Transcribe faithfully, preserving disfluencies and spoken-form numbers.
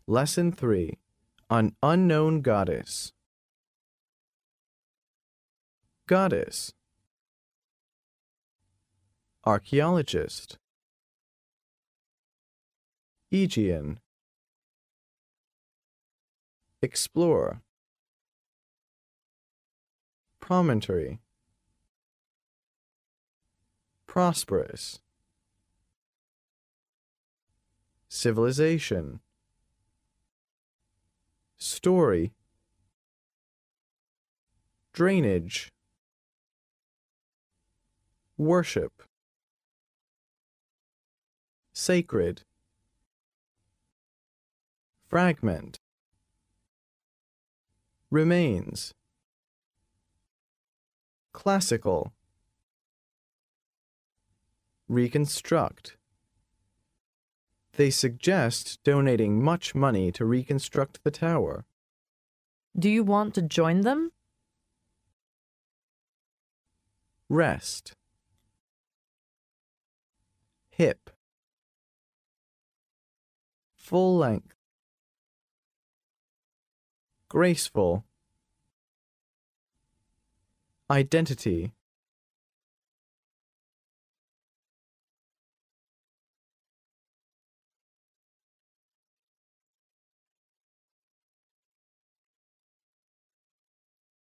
Lesson three. An unknown goddess. Goddess. Archaeologist. Aegean. Explorer. Promontory. Prosperous. Civilization. Story. Drainage. Worship. Sacred. Fragment. Remains. Classical. Reconstruct. They suggest donating much money to reconstruct the tower. Do you want to join them? Rest. Hip. Full length. Graceful. Identity.